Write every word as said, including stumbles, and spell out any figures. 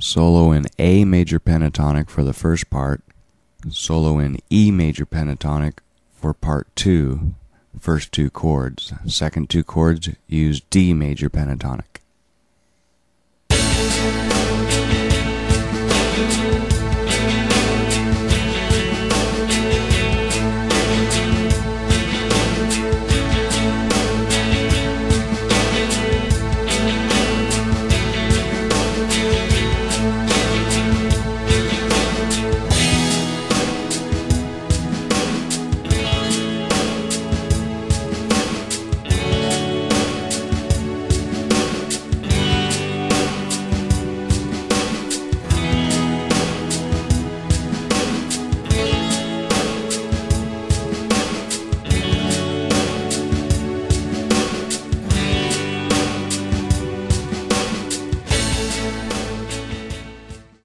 solo in A major pentatonic for the first part, solo in E major pentatonic for part two, first two chords. Second two chords use D major pentatonic.